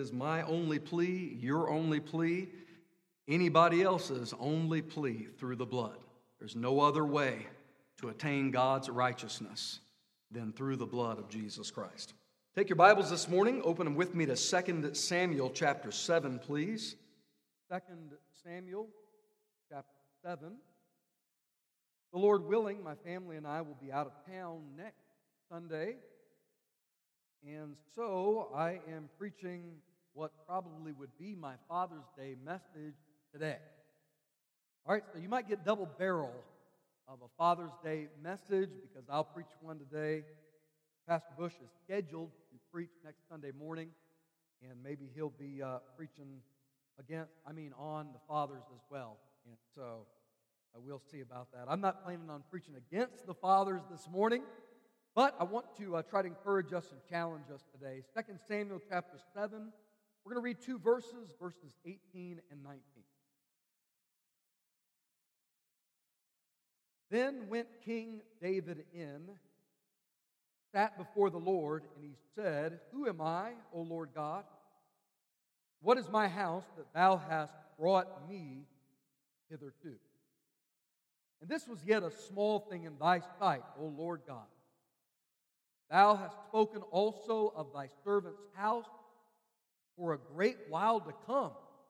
is my only plea, your only plea, anybody else's only plea through the blood. There's no other way to attain God's righteousness than through the blood of Jesus Christ. Take your Bibles this morning, open them with me to 2 Samuel chapter 7, please. 2 Samuel chapter 7. The Lord willing, my family and I will be out of town next Sunday, and so I am preaching what probably would be my Father's Day message today. All right, so you might get double barrel of a Father's Day message because I'll preach one today. Pastor Bush is scheduled to preach next Sunday morning, and maybe he'll be preaching on the fathers as well. And so we'll see about that. I'm not planning on preaching against the fathers this morning, but I want to try to encourage us and challenge us today. 2 Samuel chapter 7, we're going to read two verses 18 and 19. Then went King David in, sat before the Lord, and he said, Who am I, O Lord God? What is my house that thou hast brought me hitherto? And this was yet a small thing in thy sight, O Lord God. Thou hast spoken also of thy servant's house for a great while to come.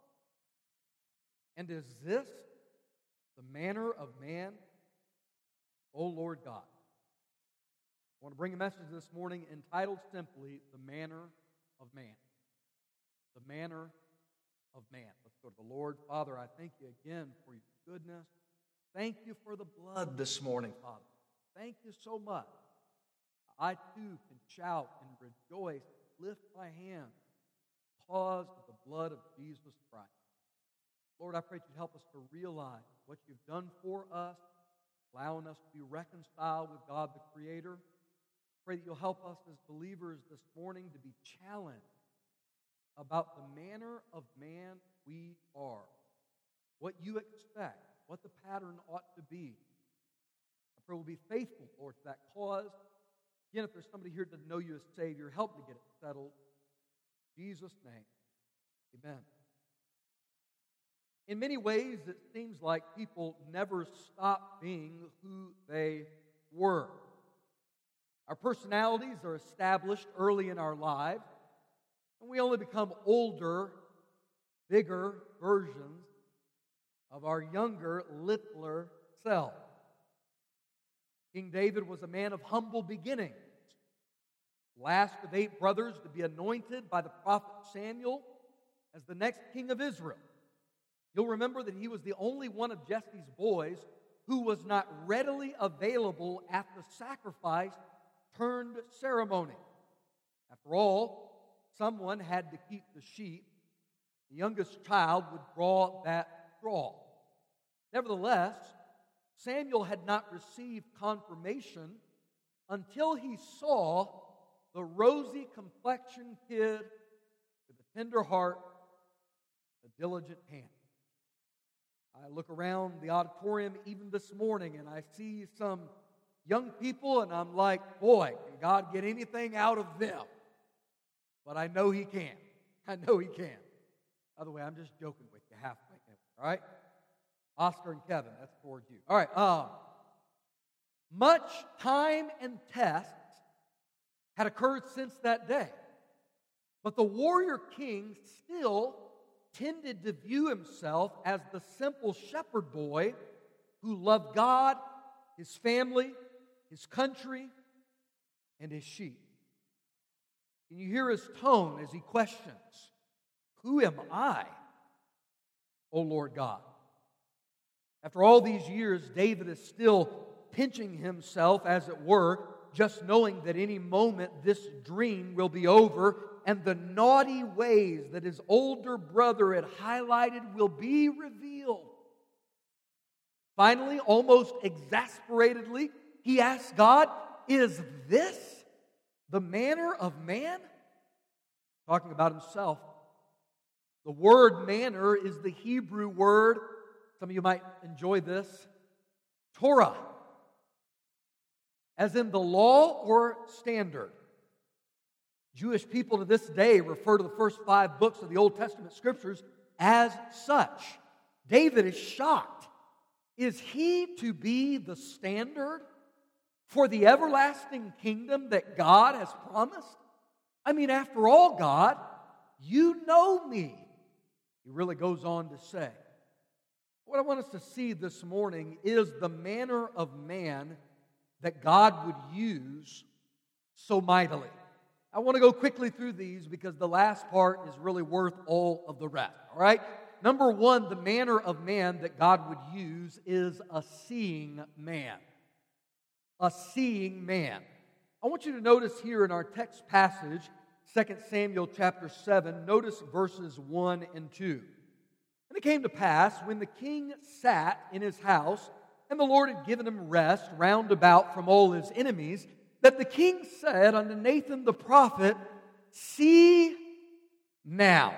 And is this the manner of man, O Lord God? I want to bring a message this morning entitled simply, The Manner of Man. The manner of man. Let's go to the Lord. Father, I thank you again for your goodness. Thank you for the blood this morning, Father. Thank you so much. I too can shout and rejoice, lift my hands because of the blood of Jesus Christ. Lord, I pray that you'd help us to realize what you've done for us, allowing us to be reconciled with God the Creator. Pray that you'll help us as believers this morning to be challenged about the manner of man we are, what you expect, what the pattern ought to be. I pray we'll be faithful, Lord, to that cause. Again, if there's somebody here to know you as Savior, help me get it settled. In Jesus' name, amen. In many ways, it seems like people never stop being who they were. Our personalities are established early in our lives, and we only become older, bigger versions of our younger, littler self. King David was a man of humble beginnings, last of 8 brothers to be anointed by the prophet Samuel as the next king of Israel. You'll remember that he was the only one of Jesse's boys who was not readily available at the sacrifice turned ceremony. After all, someone had to keep the sheep. The youngest child would draw that straw. Nevertheless, Samuel had not received confirmation until he saw the rosy complexioned kid with a tender heart, a diligent hand. I look around the auditorium even this morning and I see some young people and I'm like, boy, can God get anything out of them? But I know He can. I know He can. By the way, I'm just joking with you halfway. All right? Oscar and Kevin, that's towards you. All right. Much time and tests had occurred since that day. But the warrior king still tended to view himself as the simple shepherd boy who loved God, his family, his country, and his sheep. Can you hear his tone as he questions, Who am I, O Lord God? After all these years, David is still pinching himself, as it were, just knowing that any moment this dream will be over and the naughty ways that his older brother had highlighted will be revealed. Finally, almost exasperatedly, he asks God, Is this the manner of man? Talking about himself. The word manner is the Hebrew word, some of you might enjoy this, Torah, as in the law or standard. Jewish people to this day refer to the first 5 books of the Old Testament Scriptures as such. David is shocked. Is he to be the standard for the everlasting kingdom that God has promised? I mean, after all, God, you know me. He really goes on to say. What I want us to see this morning is the manner of man that God would use so mightily. I want to go quickly through these because the last part is really worth all of the rest. All right? Number 1, the manner of man that God would use is a seeing man. A seeing man. I want you to notice here in our text passage, 2 Samuel chapter 7, notice verses 1 and 2. And it came to pass, when the king sat in his house, and the Lord had given him rest round about from all his enemies, that the king said unto Nathan the prophet, See now,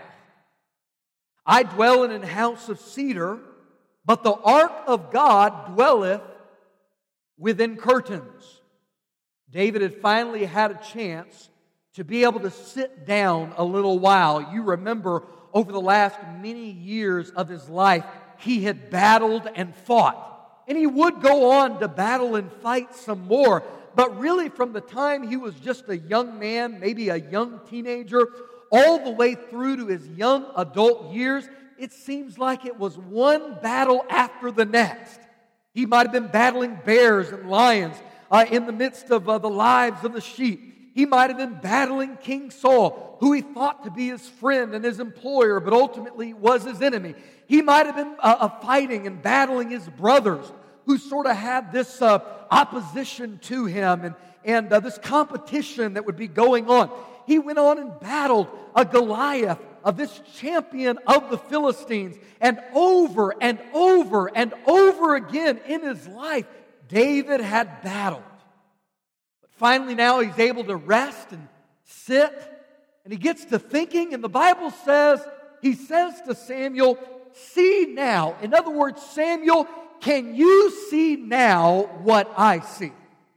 I dwell in an house of cedar, but the ark of God dwelleth within curtains. David had finally had a chance to be able to sit down a little while. You remember over the last many years of his life, he had battled and fought. And he would go on to battle and fight some more. But really from the time he was just a young man, maybe a young teenager, all the way through to his young adult years, it seems like it was one battle after the next. He might have been battling bears and lions in the midst of the lives of the sheep. He might have been battling King Saul, who he thought to be his friend and his employer, but ultimately was his enemy. He might have been fighting and battling his brothers, who sort of had this opposition to him and this competition that would be going on. He went on and battled a Goliath, of this champion of the Philistines, and over and over and over again in his life, David had battled. But finally now he's able to rest and sit, and he gets to thinking, and the Bible says, he says to Samuel, See now. In other words, Samuel, can you see now what I see?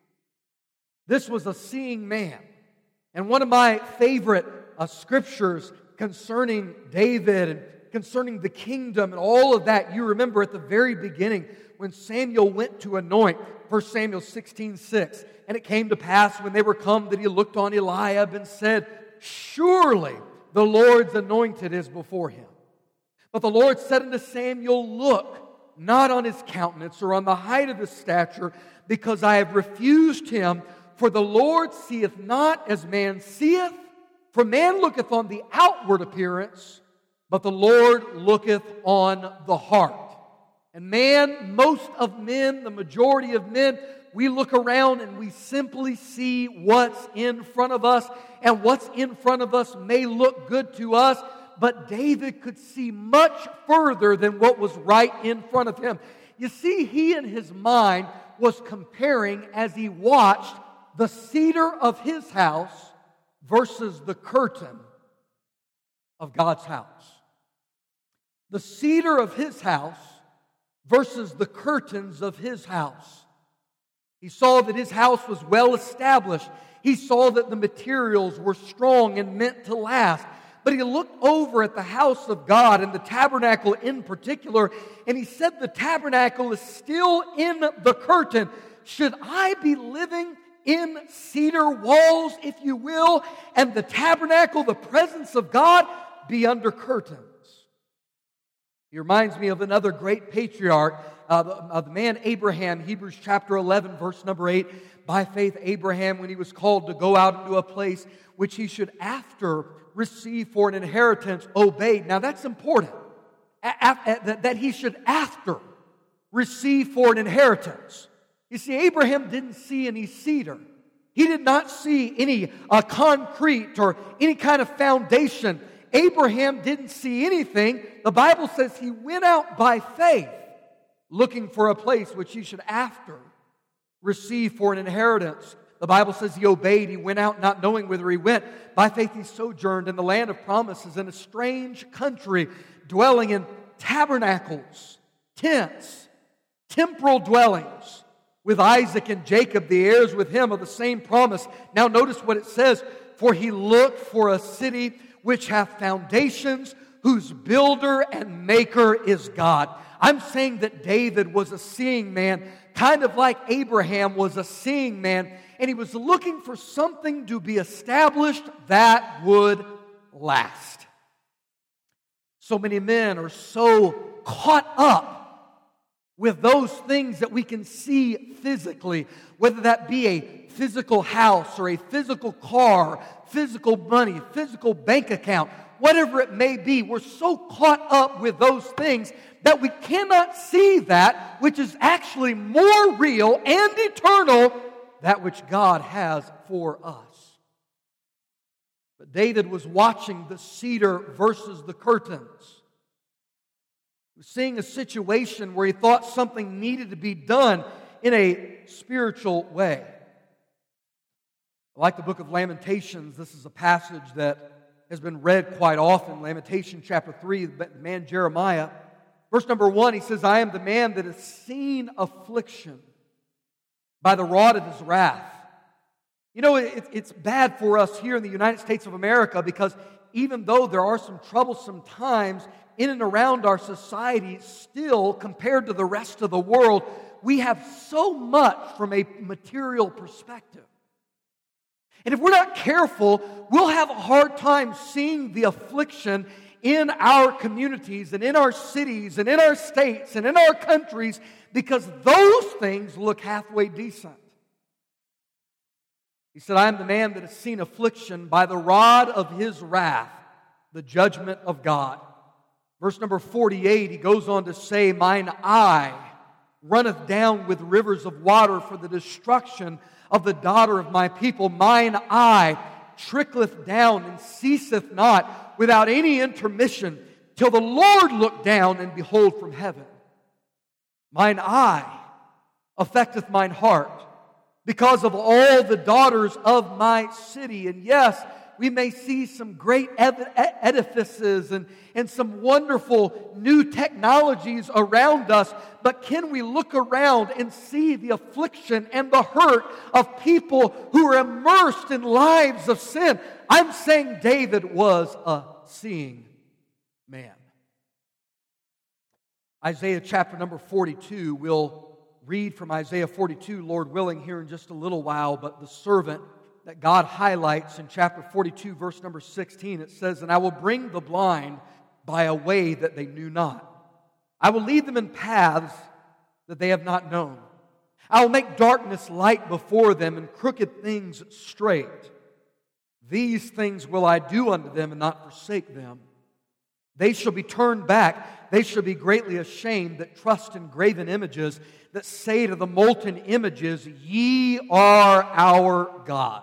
This was a seeing man. And one of my favorite scriptures concerning David and concerning the kingdom and all of that, you remember at the very beginning when Samuel went to anoint, 1 Samuel 16:6. And it came to pass when they were come that he looked on Eliab and said, Surely the Lord's anointed is before him. But the Lord said unto Samuel, Look not on his countenance or on the height of his stature, because I have refused him. For the Lord seeth not as man seeth, for man looketh on the outward appearance, but the Lord looketh on the heart. And man, most of men, the majority of men, we look around and we simply see what's in front of us, and what's in front of us may look good to us, but David could see much further than what was right in front of him. You see, he in his mind was comparing as he watched the cedar of his house versus the curtain of God's house. The cedar of his house versus the curtains of his house. He saw that his house was well established. He saw that the materials were strong and meant to last. But he looked over at the house of God and the tabernacle in particular, and he said, the tabernacle is still in the curtain. Should I be living in cedar walls, if you will, and the tabernacle, the presence of God, be under curtains? He reminds me of another great patriarch, of the man Abraham, Hebrews chapter 11, verse number 8. By faith, Abraham, when he was called to go out into a place which he should after receive for an inheritance, obeyed. Now that's important, that he should after receive for an inheritance. You see, Abraham didn't see any cedar. He did not see any concrete or any kind of foundation. Abraham didn't see anything. The Bible says he went out by faith, looking for a place which he should after receive for an inheritance. The Bible says he obeyed. He went out not knowing whither he went. By faith he sojourned in the land of promises, in a strange country, dwelling in tabernacles, tents, temporal dwellings, with Isaac and Jacob, the heirs with him of the same promise. Now notice what it says, for he looked for a city which hath foundations, whose builder and maker is God. I'm saying that David was a seeing man, kind of like Abraham was a seeing man, and he was looking for something to be established that would last. So many men are so caught up with those things that we can see physically, whether that be a physical house or a physical car, physical money, physical bank account, whatever it may be. We're so caught up with those things that we cannot see that which is actually more real and eternal, that which God has for us. But David was watching the cedar versus the curtains. He was seeing a situation where he thought something needed to be done in a spiritual way. Like the book of Lamentations, this is a passage that has been read quite often. Lamentation chapter 3, the man Jeremiah. Verse number 1, he says, I am the man that has seen affliction by the rod of his wrath. You know, it's bad for us here in the United States of America because even though there are some troublesome times in and around our society, still, compared to the rest of the world, we have so much from a material perspective. And if we're not careful, we'll have a hard time seeing the affliction in our communities and in our cities and in our states and in our countries because those things look halfway decent. He said, I am the man that has seen affliction by the rod of his wrath, the judgment of God. Verse number 48, he goes on to say, mine eye runneth down with rivers of water for the destruction of the daughter of my people. Mine eye trickleth down and ceaseth not without any intermission till the Lord look down and behold from heaven. Mine eye affecteth mine heart because of all the daughters of my city. And yes, we may see some great edifices and some wonderful new technologies around us, but can we look around and see the affliction and the hurt of people who are immersed in lives of sin? I'm saying David was a seeing man. Isaiah chapter number 42, we'll read from Isaiah 42, Lord willing, here in just a little while, but the servant that God highlights in chapter 42, verse number 16, it says, and I will bring the blind by a way that they knew not. I will lead them in paths that they have not known. I will make darkness light before them and crooked things straight. These things will I do unto them and not forsake them. They shall be turned back. They shall be greatly ashamed that trust in graven images, that say to the molten images, ye are our gods.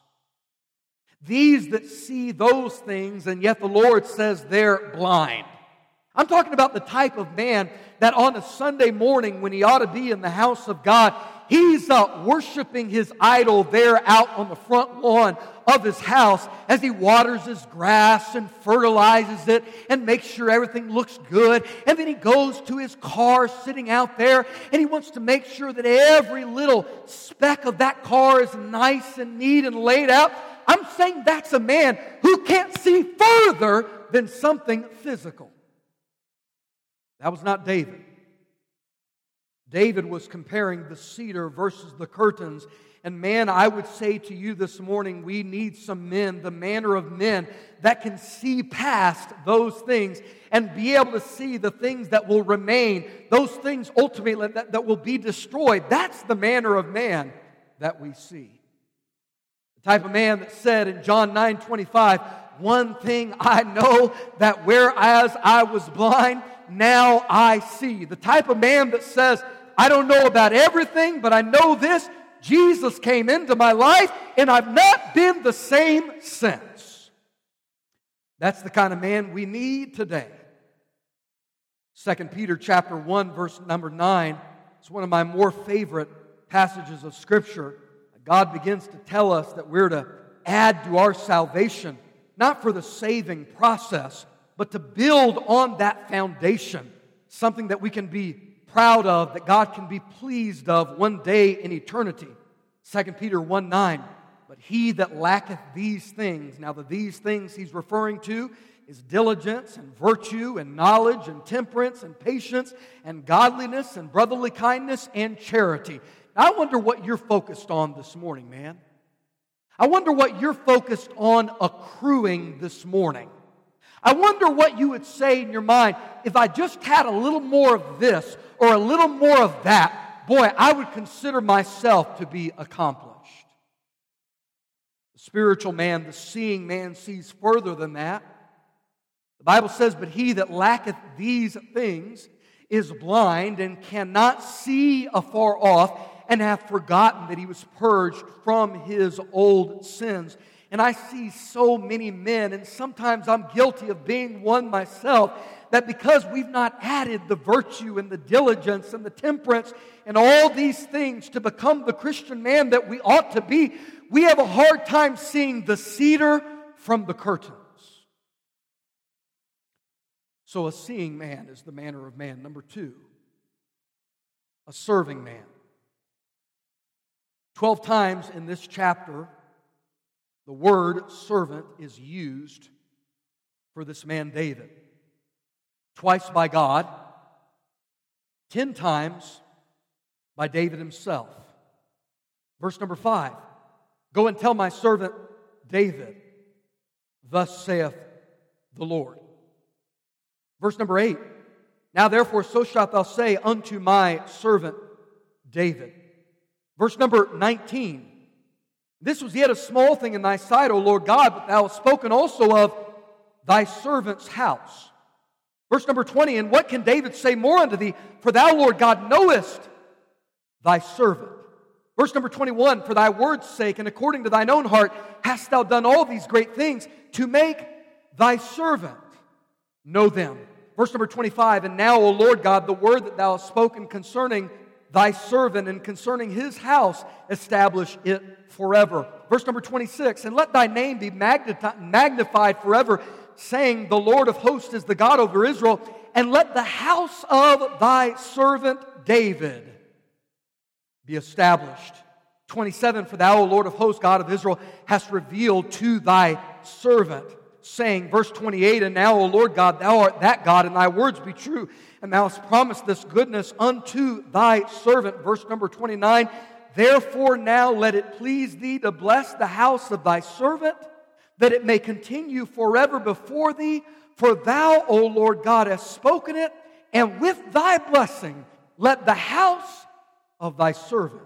These that see those things, and yet the Lord says they're blind. I'm talking about the type of man that on a Sunday morning when he ought to be in the house of God, he's worshiping his idol there out on the front lawn of his house as he waters his grass and fertilizes it and makes sure everything looks good. And then he goes to his car sitting out there and he wants to make sure that every little speck of that car is nice and neat and laid out. I'm saying that's a man who can't see further than something physical. That was not David. David was comparing the cedar versus the curtains. And man, I would say to you this morning, we need some men, the manner of men, that can see past those things and be able to see the things that will remain, those things ultimately that will be destroyed. That's the manner of man that we see. The type of man that said in John 9:25, one thing I know, that whereas I was blind, now I see. The type of man that says, I don't know about everything, but I know this. Jesus came into my life, and I've not been the same since. That's the kind of man we need today. 2 Peter chapter 1, verse number 9. It's one of my more favorite passages of Scripture. God begins to tell us that we're to add to our salvation, not for the saving process, but to build on that foundation, something that we can be proud of, that God can be pleased of one day in eternity. 2 Peter 1:9. But he that lacketh these things, now these things he's referring to is diligence and virtue and knowledge and temperance and patience and godliness and brotherly kindness and charity. Now, I wonder what you're focused on this morning, man. I wonder what you're focused on accruing this morning. I wonder what you would say in your mind, if I just had a little more of this or a little more of that, boy, I would consider myself to be accomplished. The spiritual man, the seeing man, sees further than that. The Bible says, but he that lacketh these things is blind and cannot see afar off, and hath forgotten that he was purged from his old sins. And I see so many men, and sometimes I'm guilty of being one myself, that because we've not added the virtue and the diligence and the temperance and all these things to become the Christian man that we ought to be, we have a hard time seeing the cedar from the curtains. So a seeing man is the manner of man. Number 2, a serving man. 12 times in this chapter, the word servant is used for this man David. Twice by God, 10 times by David himself. Verse number 5, go and tell my servant David, thus saith the Lord. Verse number 8, now therefore so shalt thou say unto my servant David. Verse number 19, this was yet a small thing in thy sight, O Lord God, but thou hast spoken also of thy servant's house. Verse number 20, and what can David say more unto thee? For thou, Lord God, knowest thy servant. Verse number 21, for thy word's sake and according to thine own heart hast thou done all these great things to make thy servant know them. Verse number 25, and now, O Lord God, the word that thou hast spoken concerning thy servant and concerning his house, establish it forever. Verse number 26, and let thy name be magnified forever, saying, the Lord of hosts is the God over Israel, and let the house of thy servant David be established. 27, for thou, O Lord of hosts, God of Israel, hast revealed to thy servant, saying, verse 28, and now, O Lord God, thou art that God, and thy words be true, and thou hast promised this goodness unto thy servant. Verse number 29, therefore now let it please thee to bless the house of thy servant, that it may continue forever before thee, for thou, O Lord God, hast spoken it, and with thy blessing let the house of thy servant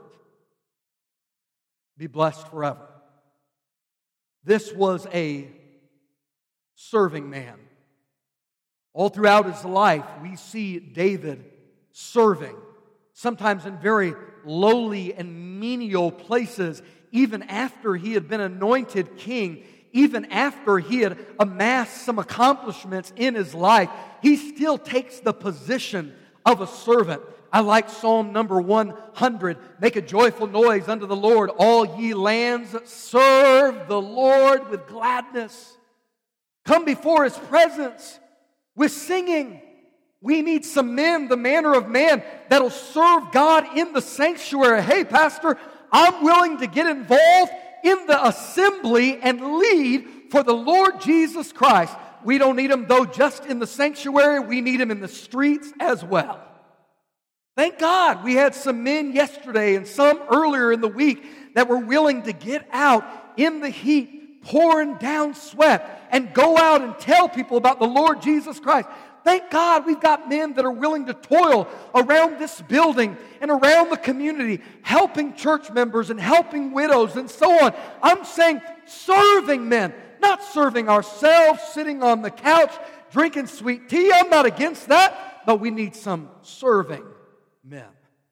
be blessed forever. This was a serving man. All throughout his life, we see David serving, sometimes in very lowly and menial places, even after he had been anointed king, even after he had amassed some accomplishments in his life, he still takes the position of a servant. I like Psalm number 100. Make a joyful noise unto the Lord, all ye lands. Serve the Lord with gladness. Come before His presence with singing. We need some men, the manner of man, that'll serve God in the sanctuary. Hey, Pastor, I'm willing to get involved in the assembly and lead for the Lord Jesus Christ. We don't need Him, though, just in the sanctuary. We need Him in the streets as well. Thank God we had some men yesterday and some earlier in the week that were willing to get out in the heat, pouring down sweat, and go out and tell people about the Lord Jesus Christ. Thank God we've got men that are willing to toil around this building and around the community, helping church members and helping widows and so on. I'm saying serving men, not serving ourselves, sitting on the couch, drinking sweet tea. I'm not against that, but we need some serving men.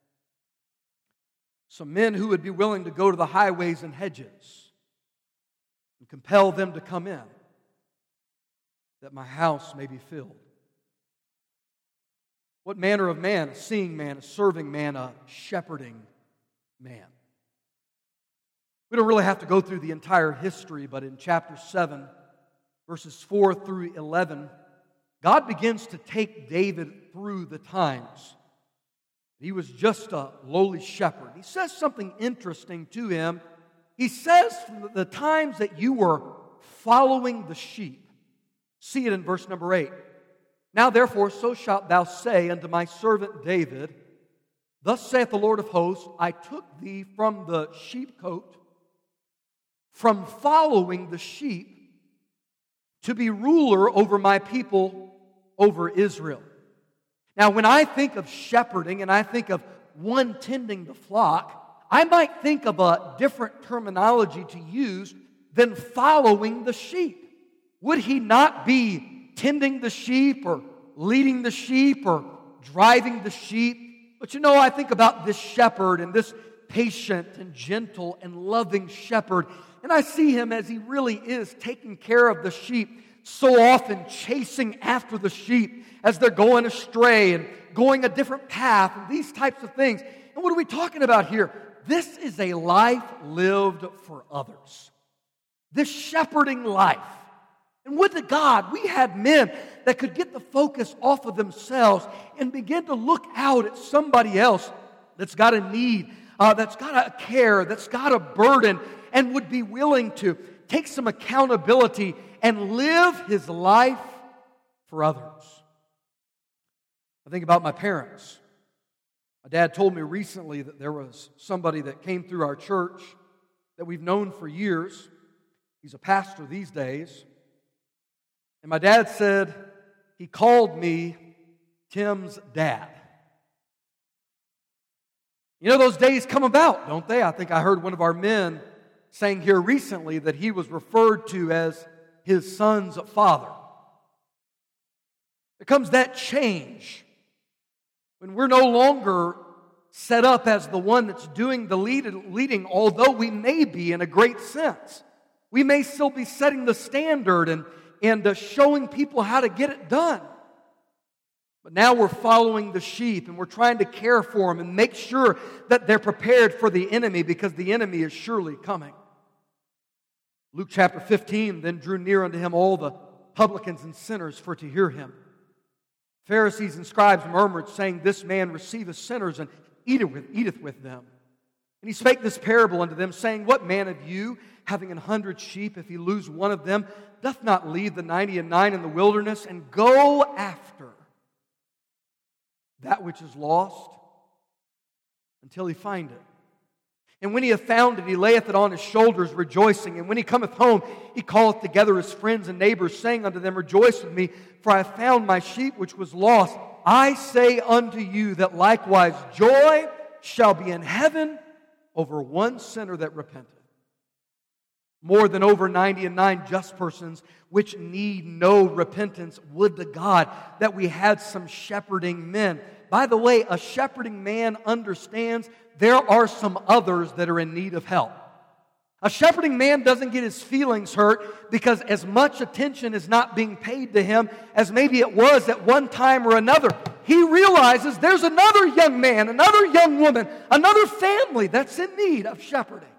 Some men who would be willing to go to the highways and hedges and compel them to come in, that my house may be filled. What manner of man? A seeing man, a serving man, a shepherding man. We don't really have to go through the entire history, but in chapter 7, verses 4 through 11, God begins to take David through the times. He was just a lowly shepherd. He says something interesting to him He says, from the times that you were following the sheep. See it in verse number 8. Now therefore, so shalt thou say unto my servant David, Thus saith the Lord of hosts, I took thee from the sheepcote, from following the sheep, to be ruler over my people, over Israel. Now, when I think of shepherding and I think of one tending the flock, I might think of a different terminology to use than following the sheep. Would he not be tending the sheep or leading the sheep or driving the sheep? But I think about this shepherd and this patient and gentle and loving shepherd, and I see him as he really is taking care of the sheep, so often chasing after the sheep as they're going astray and going a different path and these types of things. And what are we talking about here? This is a life lived for others. This shepherding life. And would to God we had men that could get the focus off of themselves and begin to look out at somebody else that's got a need, that's got a care, that's got a burden, and would be willing to take some accountability and live his life for others. I think about my parents. My dad told me recently that there was somebody that came through our church that we've known for years. He's a pastor these days. And my dad said he called me Tim's dad. Those days come about, don't they? I think I heard one of our men saying here recently that he was referred to as his son's father. There comes that change when we're no longer set up as the one that's doing the leading, although we may be in a great sense. We may still be setting the standard and showing people how to get it done. But now we're following the sheep and we're trying to care for them and make sure that they're prepared for the enemy, because the enemy is surely coming. Luke chapter 15, then drew near unto him all the publicans and sinners for to hear him. Pharisees and scribes murmured, saying, This man receiveth sinners and eateth with them. And he spake this parable unto them, saying, What man of you, having 100 sheep, if he lose one of them, doth not leave the 99 in the wilderness and go after that which is lost until he find it? And when he hath found it, he layeth it on his shoulders, rejoicing. And when he cometh home, he calleth together his friends and neighbors, saying unto them, Rejoice with me, for I have found my sheep which was lost. I say unto you that likewise joy shall be in heaven over one sinner that repenteth, more than over 99 just persons which need no repentance. Would to God that we had some shepherding men. By the way, a shepherding man understands there are some others that are in need of help. A shepherding man doesn't get his feelings hurt because as much attention is not being paid to him as maybe it was at one time or another. He realizes there's another young man, another young woman, another family that's in need of shepherding.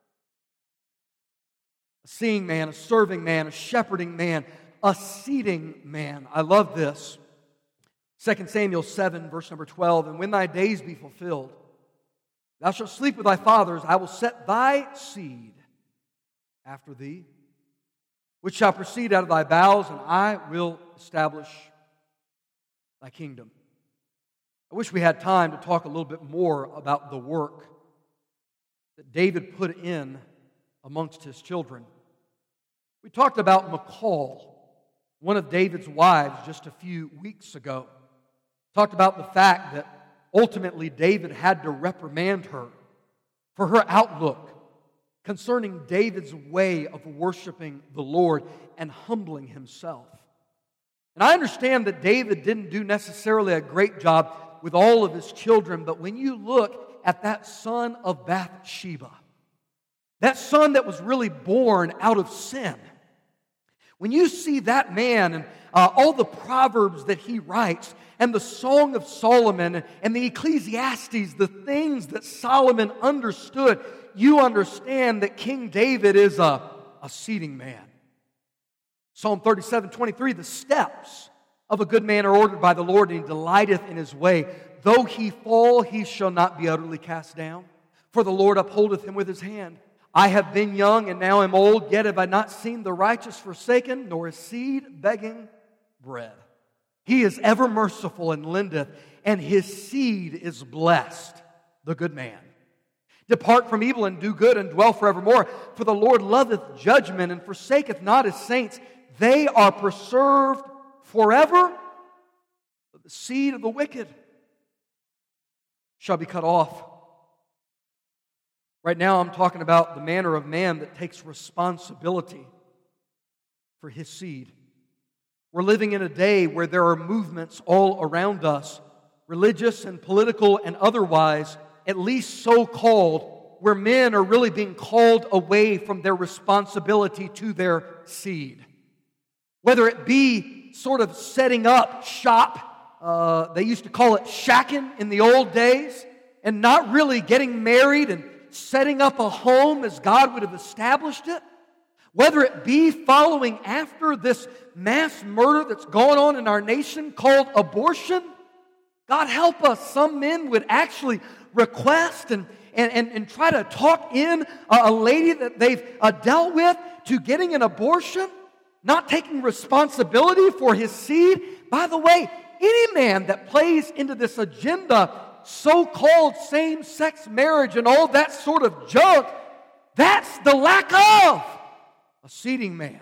A seeing man, a serving man, a shepherding man, a seating man. I love this. 2 Samuel 7, verse number 12, And when thy days be fulfilled, thou shalt sleep with thy fathers. I will set thy seed after thee, which shall proceed out of thy bowels, and I will establish thy kingdom. I wish we had time to talk a little bit more about the work that David put in amongst his children. We talked about Michal, one of David's wives, just a few weeks ago. Talked about the fact that ultimately David had to reprimand her for her outlook concerning David's way of worshiping the Lord and humbling himself. And I understand that David didn't do necessarily a great job with all of his children, but when you look at that son of Bathsheba, that son that was really born out of sin, when you see that man and all the Proverbs that he writes, and the Song of Solomon and the Ecclesiastes, the things that Solomon understood, you understand that King David is a seating man. Psalm 37:23, the steps of a good man are ordered by the Lord, and he delighteth in his way. Though he fall, he shall not be utterly cast down, for the Lord upholdeth him with his hand. I have been young and now am old, yet have I not seen the righteous forsaken, nor his seed begging bread. He is ever merciful and lendeth, and his seed is blessed, the good man. Depart from evil and do good and dwell forevermore. For the Lord loveth judgment and forsaketh not his saints. They are preserved forever. But the seed of the wicked shall be cut off. Right now I'm talking about the manner of man that takes responsibility for his seed. We're living in a day where there are movements all around us, religious and political and otherwise, at least so-called, where men are really being called away from their responsibility to their seed. Whether it be sort of setting up shop, they used to call it shacking in the old days, and not really getting married and setting up a home as God would have established it. Whether it be following after this mass murder that's going on in our nation called abortion. God help us, some men would actually request and try to talk in a lady that they've dealt with to getting an abortion, not taking responsibility for his seed. By the way, any man that plays into this agenda, so-called same-sex marriage and all that sort of junk, that's the lack of a seeding man.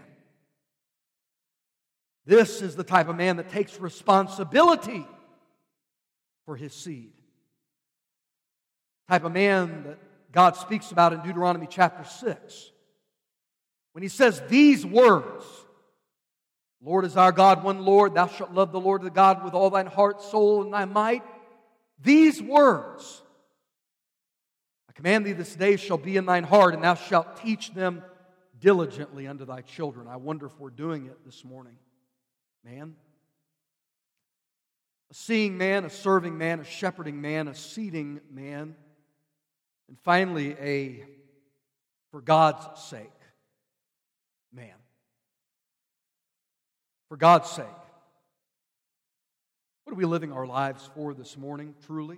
This is the type of man that takes responsibility for his seed. Type of man that God speaks about in Deuteronomy chapter 6. When he says these words, Lord is our God, one Lord, thou shalt love the Lord thy God with all thine heart, soul, and thy might. These words, I command thee this day, shall be in thine heart, and thou shalt teach them diligently unto thy children. I wonder if we're doing it this morning. Man. A seeing man, a serving man, a shepherding man, a seeding man, and finally a for God's sake man. For God's sake. What are we living our lives for this morning, truly?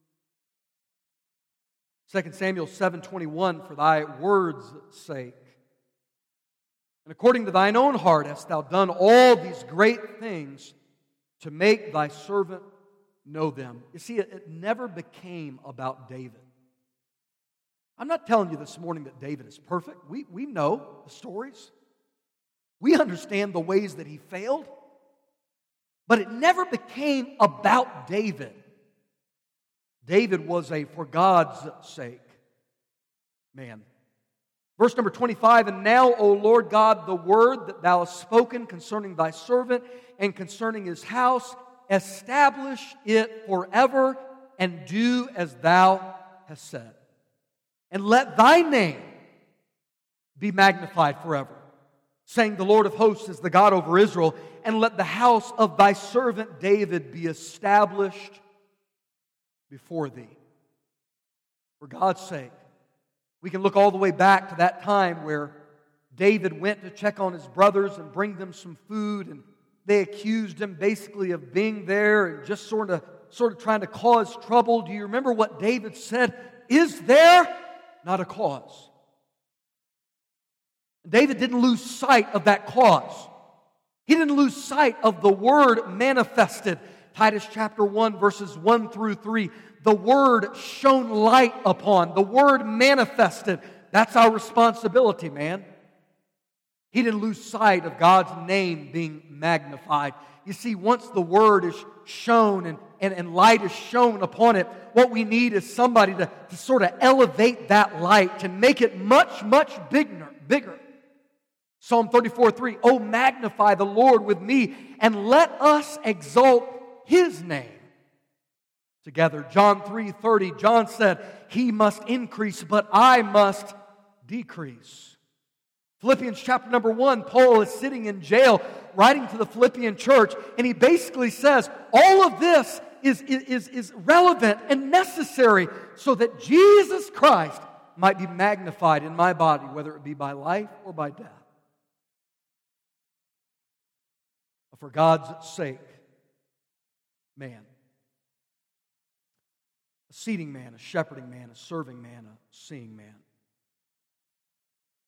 2 Samuel 7:21, for thy word's sake. And according to thine own heart hast thou done all these great things to make thy servant know them. You see, it never became about David. I'm not telling you this morning that David is perfect. We know the stories. We understand the ways that he failed. But it never became about David. David was a for God's sake man. Verse number 25, and now, O Lord God, the word that thou hast spoken concerning thy servant and concerning his house, establish it forever and do as thou hast said. And let thy name be magnified forever, saying, the Lord of hosts is the God over Israel, and let the house of thy servant David be established before thee. For God's sake. We can look all the way back to that time where David went to check on his brothers and bring them some food, and they accused him basically of being there and just sort of trying to cause trouble. Do you remember what David said? Is there not a cause? David didn't lose sight of that cause. He didn't lose sight of the Word manifested. Titus chapter 1, verses 1 through 3. The Word shone light upon. The Word manifested. That's our responsibility, man. He didn't lose sight of God's name being magnified. You see, once the Word is shown and light is shown upon it, what we need is somebody to sort of elevate that light, to make it much, much bigger. Psalm 34:3, oh, magnify the Lord with me, and let us exalt His name together. John 3:30, John said, He must increase, but I must decrease. Philippians chapter number 1, Paul is sitting in jail writing to the Philippian church, and he basically says, all of this is relevant and necessary so that Jesus Christ might be magnified in my body, whether it be by life or by death. For God's sake, man. A seeding man, a shepherding man, a serving man, a seeing man.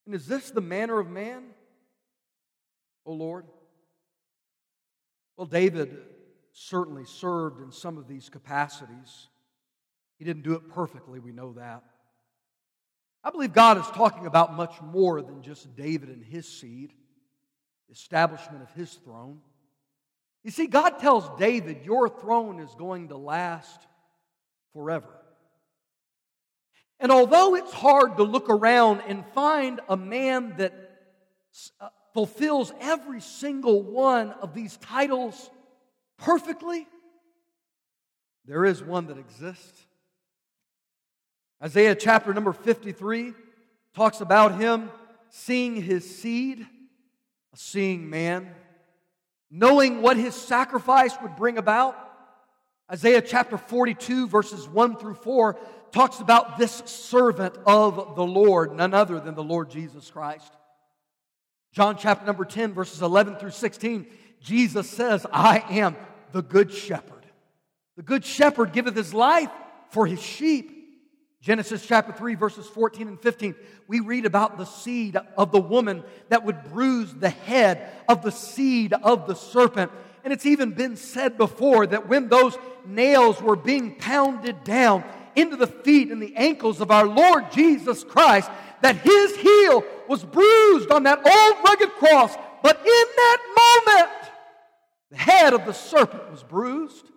And is this the manner of man, O Lord? Well, David certainly served in some of these capacities. He didn't do it perfectly, we know that. I believe God is talking about much more than just David and his seed, the establishment of his throne. You see, God tells David, your throne is going to last forever. And although it's hard to look around and find a man that fulfills every single one of these titles perfectly, there is one that exists. Isaiah chapter number 53 talks about him seeing his seed, a seeing man, knowing what his sacrifice would bring about. Isaiah chapter 42 verses 1 through 4 talks about this servant of the Lord, none other than the Lord Jesus Christ. John chapter number 10 verses 11 through 16, Jesus says, I am the good shepherd. The good shepherd giveth his life for his sheep. Genesis chapter 3 verses 14 and 15, we read about the seed of the woman that would bruise the head of the seed of the serpent. And it's even been said before that when those nails were being pounded down into the feet and the ankles of our Lord Jesus Christ, that His heel was bruised on that old rugged cross. But in that moment, the head of the serpent was bruised.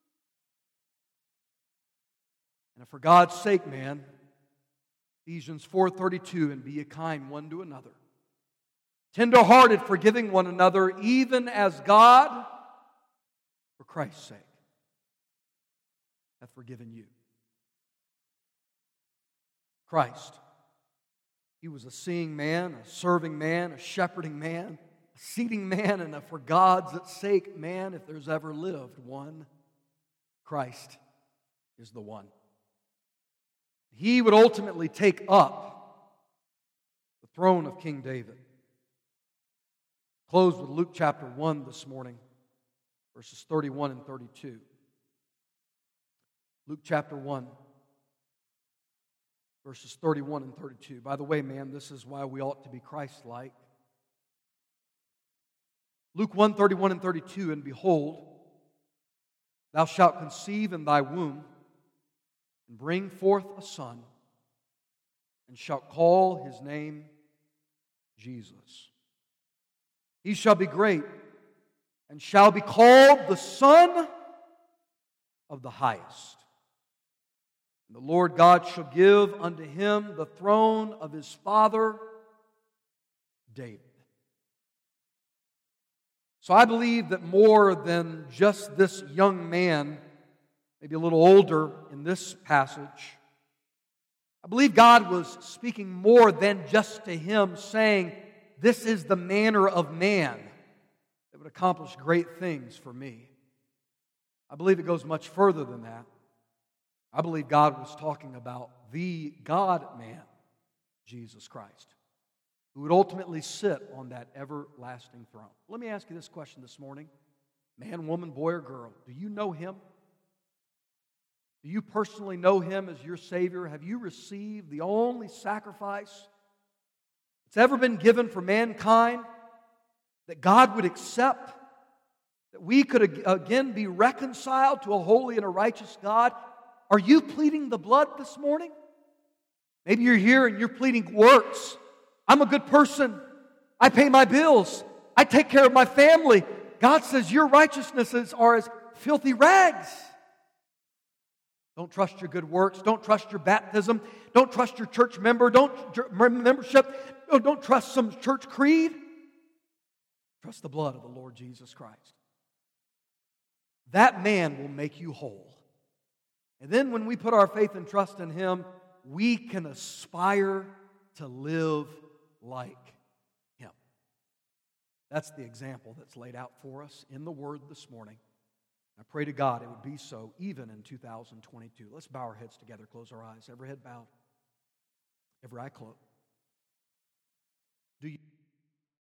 And for God's sake, man, Ephesians 4:32, and be ye kind one to another, tender-hearted, forgiving one another, even as God, for Christ's sake, hath forgiven you. Christ, He was a seeing man, a serving man, a shepherding man, a seating man, and a for God's sake man, if there's ever lived one. Christ is the one. He would ultimately take up the throne of King David. Close with Luke chapter 1 this morning, verses 31 and 32. Luke chapter 1, verses 31 and 32. By the way, man, this is why we ought to be Christ-like. Luke 1, 31 and 32, and behold, thou shalt conceive in thy womb, and bring forth a son, and shalt call his name Jesus. He shall be great, and shall be called the Son of the Highest. And the Lord God shall give unto him the throne of his father David. So I believe that more than just this young man, maybe a little older in this passage, I believe God was speaking more than just to him, saying, this is the manner of man that would accomplish great things for me. I believe it goes much further than that. I believe God was talking about the God-man, Jesus Christ, who would ultimately sit on that everlasting throne. Let me ask you this question this morning. Man, woman, boy, or girl, do you know Him? Do you personally know Him as your Savior? Have you received the only sacrifice that's ever been given for mankind that God would accept? That we could again be reconciled to a holy and a righteous God? Are you pleading the blood this morning? Maybe you're here and you're pleading works. I'm a good person. I pay my bills. I take care of my family. God says your righteousnesses are as filthy rags. Don't trust your good works. Don't trust your baptism. Don't trust your church membership. Don't trust some church creed. Trust the blood of the Lord Jesus Christ. That man will make you whole. And then when we put our faith and trust in Him, we can aspire to live like Him. That's the example that's laid out for us in the Word this morning. I pray to God it would be so even in 2022. Let's bow our heads together, close our eyes. Every head bowed, every eye closed. Do you